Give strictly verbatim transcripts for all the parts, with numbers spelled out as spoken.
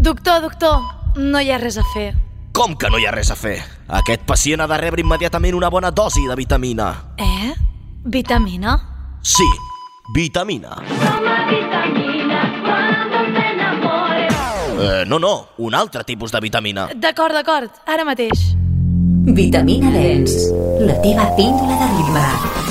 Doctor, doctor, no hi ha res a fer. Com que no hi ha res a fer? Aquest pacient ha de rebre immediatament una bona dosi de vitamina. Eh? Vitamina? Sí, vitamina. Toma vitamina cuando te enamores. Eh, no, no, un altre tipus de vitamina. D'acord, d'acord, ara mateix. Vitamina Dance, la teva píndola de ritme.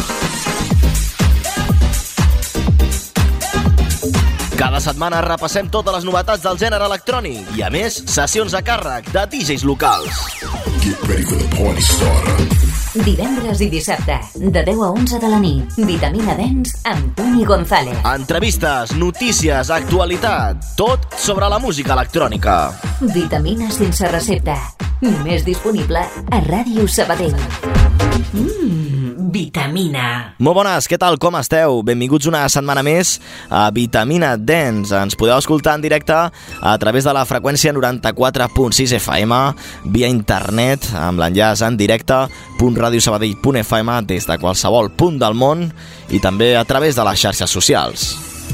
Cada setmana repassem totes les novetats del gènere electrònic i, a més, sessions a càrrec de D Js locals. Get ready for the party starter. Divendres i dissabte, de deu a onze de la nit, Vitamina Dance amb Toni González. Entrevistes, notícies, actualitat, tot sobre la música electrònica. Vitamina sense recepta, només disponible a Ràdio Sabadell. Mmm, Vitamina. Molt bones, què tal, com esteu? Benvinguts una setmana més a Vitamina Dance. Ens podeu escoltar en directe a través de la freqüència noranta-quatre punt sis F M, via internet, amb l'enllaç en directe punt radiosabadell punt f m des de qualsevol punt del món i també a través de les xarxes socials.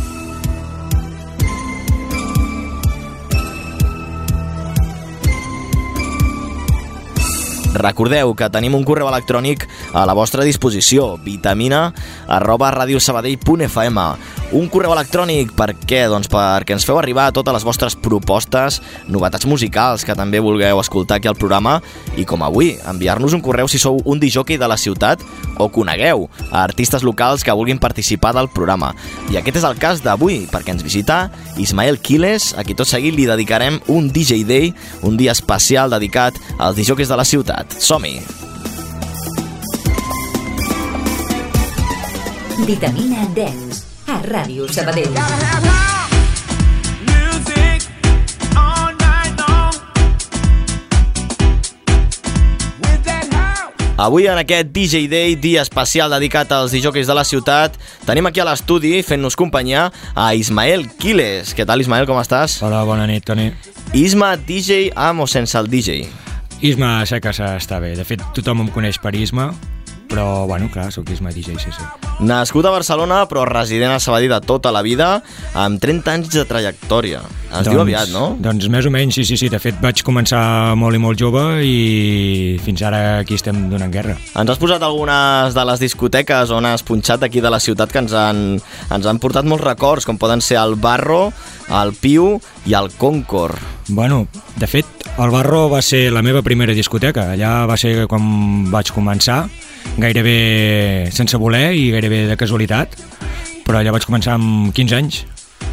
Recordeu que tenim un correu electrònic a la vostra disposició, vitamina arroba radiosabadell punt f m. Un correu electrònic per què? Doncs perquè ens feu arribar totes les vostres propostes, novetats musicals que també vulgueu escoltar aquí al programa i, com avui, enviar-nos un correu si sou un discjòquei de la ciutat o conegueu a artistes locals que vulguin participar del programa. I aquest és el cas d'avui, perquè ens visita Ismael Quiles, a qui tot seguit li dedicarem un D J Day, un dia especial dedicat als discjòqueis de la ciutat. Som-hi! Vitamina Dance a Ràdio Sabadell. Avui, en aquest D J Day, dia especial dedicat als discjòqueis de la ciutat, tenim aquí a l'estudi, fent-nos companyia, a Ismael Quiles. Què tal, Ismael, com estàs? Hola, bona nit, Toni. Isma, D J amb o sense el D J? Isma sé que està bé. De fet, tothom em coneix per Isma, però, bueno, clar, soc Isma D J, sí, sí. Nascut a Barcelona, però resident a Sabadell de tota la vida, amb trenta anys de trajectòria. Es doncs, diu aviat, no? Doncs més o menys, sí, sí, sí. De fet, vaig començar molt i molt jove i fins ara aquí estem donant guerra. Ens has posat algunes de les discoteques on has punxat aquí de la ciutat que ens han, ens han portat molts records, com poden ser el Barro, el Piu i el Concord. Bueno, de fet, el Barro va ser la meva primera discoteca. Allà va ser quan vaig començar, gairebé sense voler i gairebé de casualitat, però allà vaig començar amb quinze anys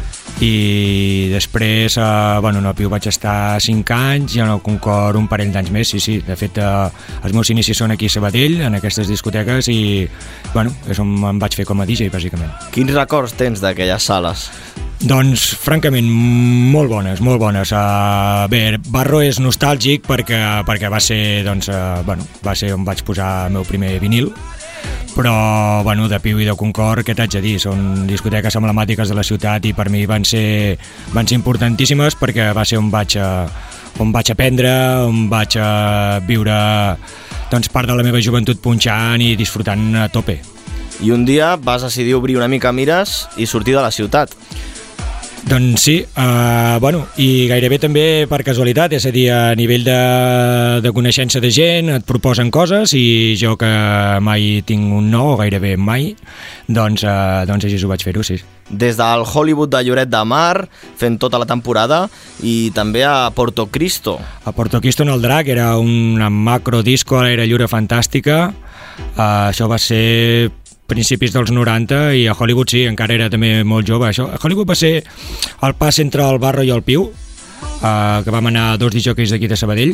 i després eh, bueno, en el Piu vaig estar cinc anys i en el Concord un parell d'anys més, sí, sí. De fet, eh, els meus inicis són aquí a Sabadell, en aquestes discoteques, i bueno, és on em vaig fer com a D J, bàsicament. Quins records tens d'aquelles sales? Doncs, francament, molt bones, molt bones. Uh, bé, Barro és nostàlgic perquè, perquè va ser, doncs, uh, bueno, va ser on vaig posar el meu primer vinil, però, bueno, de Piu i de Concord, què t'haig de dir? Són discoteques emblemàtiques de la ciutat i per mi van ser, van ser importantíssimes perquè va ser on vaig, uh, on vaig aprendre, on vaig uh, viure, doncs, part de la meva joventut punxant i disfrutant a tope. I un dia vas decidir obrir una mica mires i sortir de la ciutat. Doncs sí, uh, bueno, i gairebé també per casualitat, és a dir, a nivell de, de coneixença de gent, et proposen coses i jo que mai tinc un no, o gairebé mai, doncs, uh, doncs així ho vaig fer-ho, sí. Des del Hollywood de Lloret de Mar, fent tota la temporada, i també a Porto Cristo. A Porto Cristo en el Drac, era una macro disco a l'aire lliure fantàstica, uh, això va ser principis dels noranta, i a Hollywood sí, encara era també molt jove. Això, a Hollywood va ser el pas entre el Barro i el Piu, eh, que vam anar dos discjòqueis d'aquí de Sabadell,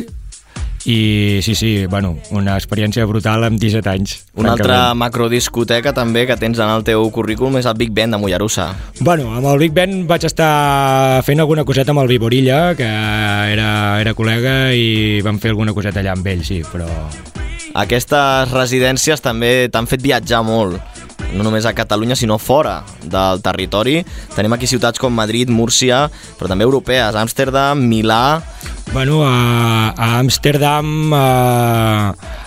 i sí, sí, bueno, una experiència brutal amb disset anys. Una altra macrodiscoteca també que tens en el teu currículum és el Big Ben de Mollerussa. Bueno, amb el Big Ben vaig estar fent alguna coseta amb el Viborilla, que era, era col·lega, i vam fer alguna coseta allà amb ell, sí, però... Aquestes residències també t'han fet viatjar molt, no només a Catalunya, sinó fora del territori. Tenim aquí ciutats com Madrid, Múrcia, però també europees, Amsterdam, Milà... Bueno, a, a Amsterdam, a,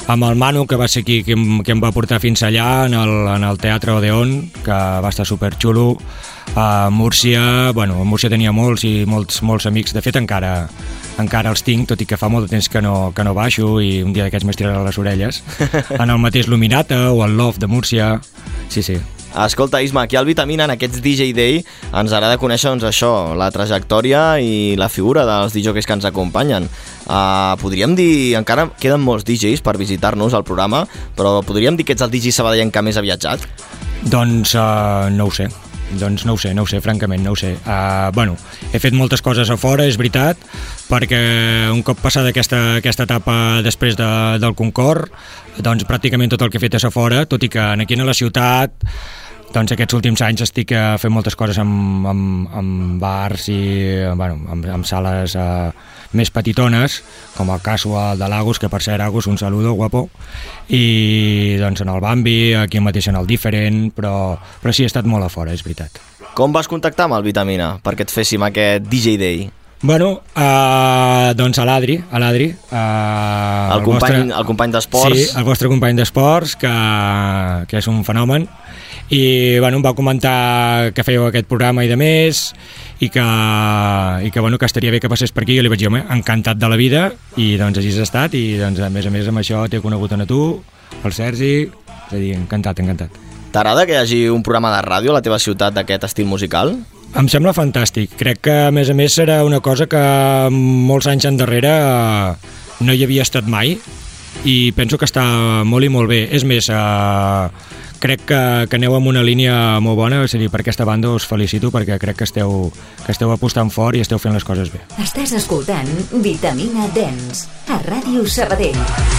amb el Manu, que va ser qui que em, que em va portar fins allà en el, en el Teatre Odeón, que va estar superxulo. A Múrcia, bueno, a Múrcia tenia molts i molts, molts amics, de fet encara encara els tinc, tot i que fa molt de temps que no, que no baixo i un dia d'aquests m'estiraré les orelles. En el mateix Luminata o el Love de Múrcia, sí, sí. Escolta, Isma, aquí al Vitamina, en aquests D J Day, ens agrada conèixer, doncs, això, la trajectòria i la figura dels D Js que ens acompanyen. Uh, podríem dir, encara queden molts D Js per visitar-nos al programa, però podríem dir que ets el D J sabadellenc que més ha viatjat? Doncs uh, no ho sé. Doncs no ho sé, no ho sé, francament, no ho sé. Uh, bueno, he fet moltes coses a fora, és veritat, perquè un cop passada aquesta, aquesta etapa després de, del Concord, doncs pràcticament tot el que he fet és a fora, tot i que aquí a la ciutat, doncs aquests últims anys estic fent moltes coses amb, amb, amb bars i bueno, amb, amb sales uh, més petitones, com el Casual de Lagos, que per cert, Agus, un saludo, guapo, i doncs en el Bambi, aquí mateix en el Different, però, però sí, he estat molt a fora, és veritat. Com vas contactar amb el Vitamina perquè et féssim aquest D J Day? Bueno, uh, doncs a l'Adri, a l'Adri, uh, el, el, company, vostre, el company d'esports. Sí, el vostre company d'esports, que, que és un fenomen, i bueno, em va comentar que fèieu aquest programa i de més, i que, i que, bueno, que estaria bé que passés per aquí. Jo li vaig dir, home, encantat de la vida, i doncs així has estat, i doncs a més a més amb això t'he conegut a tu, el Sergi, és a dir, encantat, encantat. T'agrada que hi hagi un programa de ràdio a la teva ciutat d'aquest estil musical? Em sembla fantàstic. Crec que, a més a més, serà una cosa que molts anys endarrere no hi havia estat mai i penso que està molt i molt bé. És més, eh, crec que, que aneu amb una línia molt bona, és a dir, per aquesta banda us felicito perquè crec que esteu, que esteu apostant fort i esteu fent les coses bé. Estàs escoltant Vitamina Dance a Ràdio Sabadell.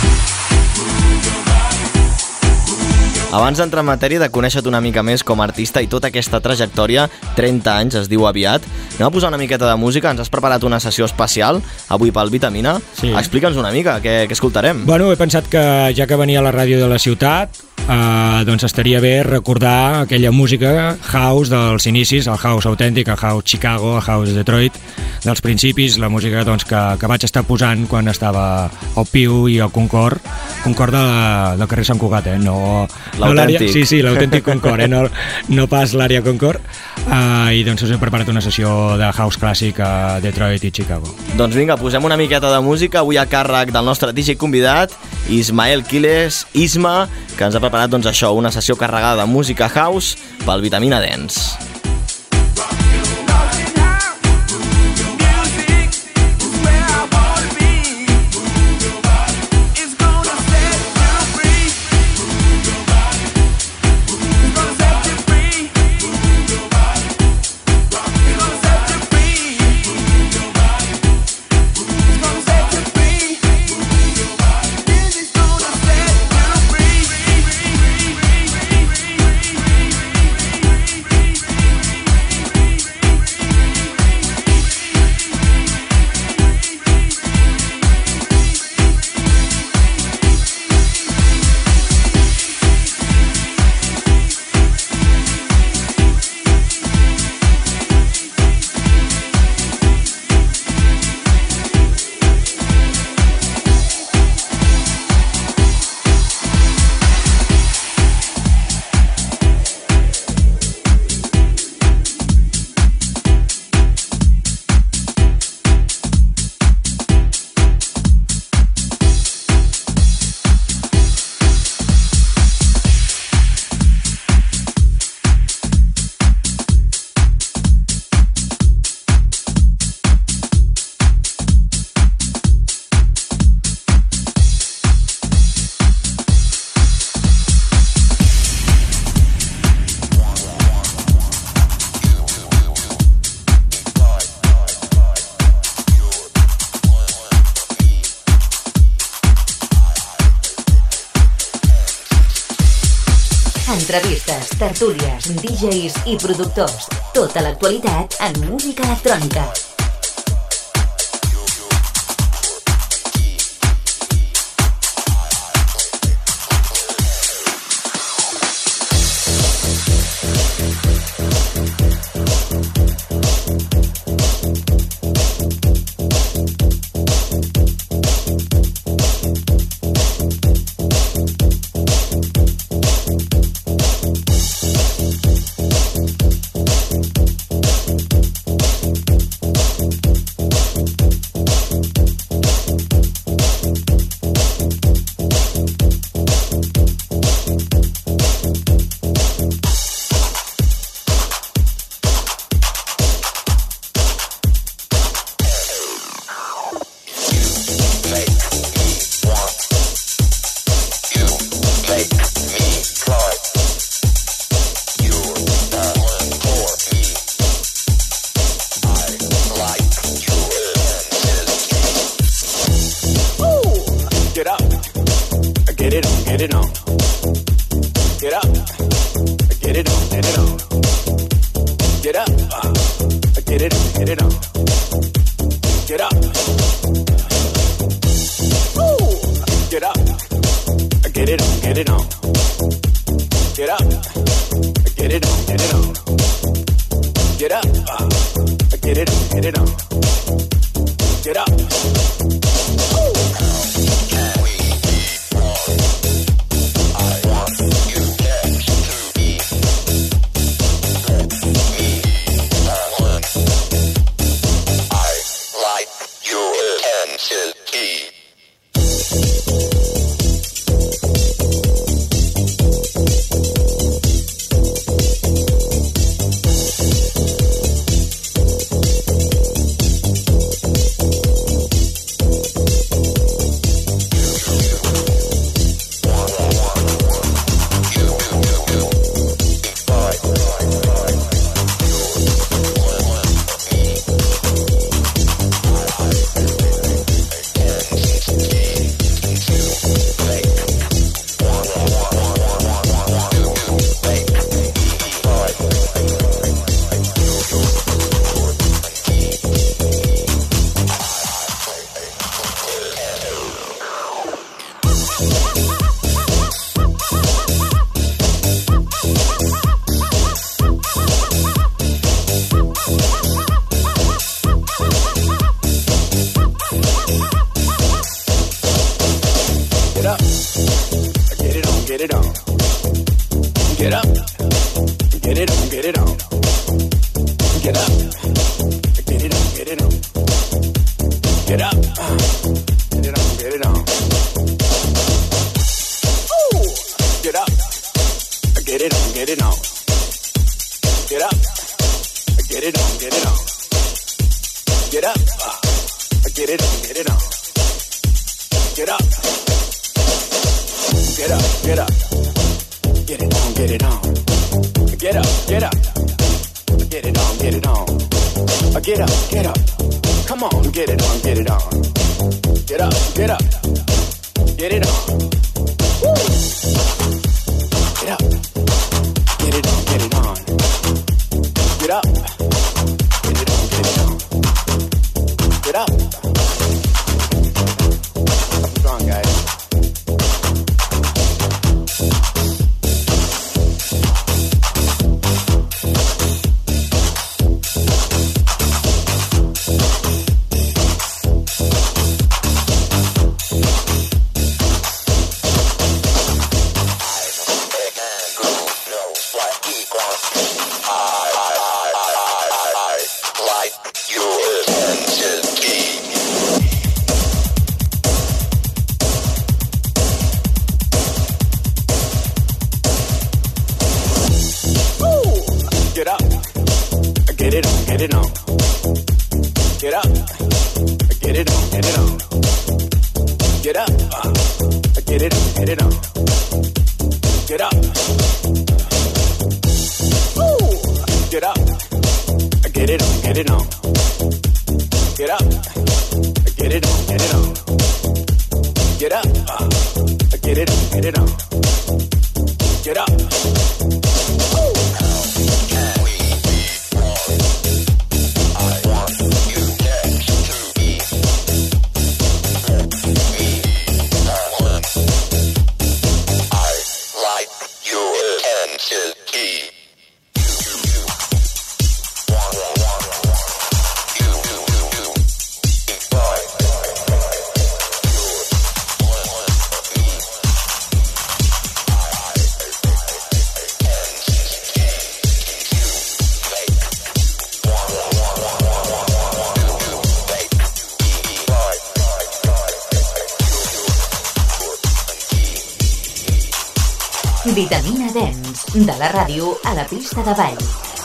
Abans d'entrar en matèria de conèixer-te una mica més com a artista i tota aquesta trajectòria, trenta anys es diu aviat, anem a posar una miqueta de música. Ens has preparat una sessió especial avui pel Vitamina. Sí. Explica'ns una mica, què, què escoltarem? Bueno, he pensat que ja que venia a la ràdio de la ciutat, eh, doncs estaria bé recordar aquella música house dels inicis, el house autèntic, el house Chicago, el house Detroit, dels principis, la música doncs, que, que vaig estar posant quan estava al Piu i al Concord, Concord de, del carrer Sant Cugat, eh? No, no l'àrea, sí, sí, l'autèntic Concord, eh? no, no pas l'àrea Concord, uh, i doncs us he preparat una sessió de house clàssic a Detroit i Chicago. Doncs vinga, posem una miqueta de música, avui a càrrec del nostre D J convidat, Ismael Quiles, Isma, que ens ha preparat doncs això, una sessió carregada de música house pel Vitamina Dance. Entrevistes, tertúlies, D Js i productors. Tota l'actualitat en música electrònica. get it on. Get up, get it on, get it on. Get up, uh, get it, get it on. Get up. Woo! Get up, get it on, get it on. Get up, get it on, get it on. Get up, uh, get it on, get it on. Get up. Woo! Vitamina Dance, de la ràdio a la pista de ball.